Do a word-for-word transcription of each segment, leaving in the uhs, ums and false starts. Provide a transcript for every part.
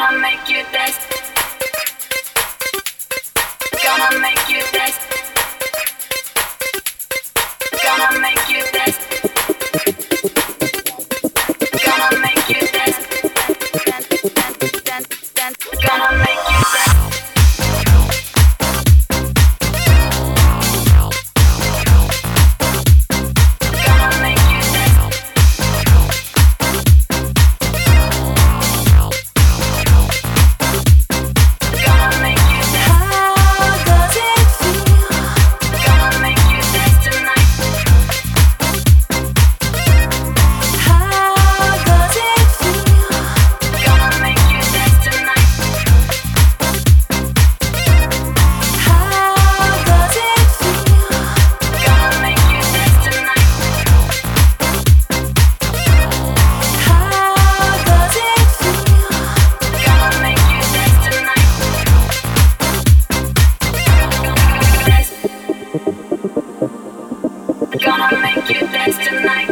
Gonna make you dance. Gonna make you dance. Gonna make you dance. Gonna make you dance. Dance, dance, dance. Gonna make you dance. Gonna make you dance tonight.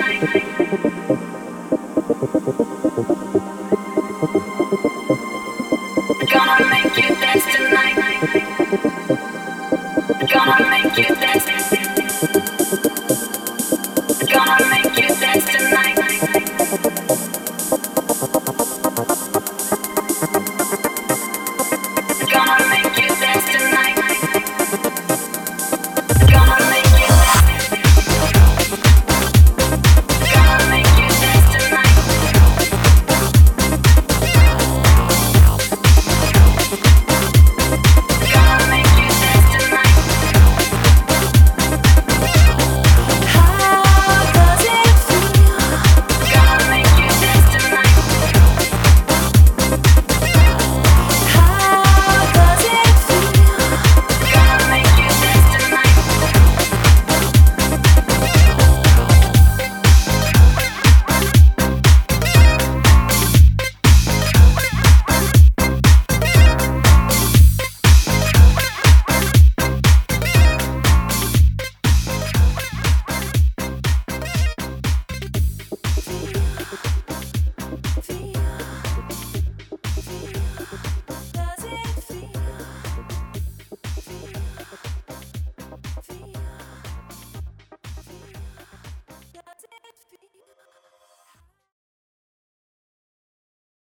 Gonna make you dance tonight.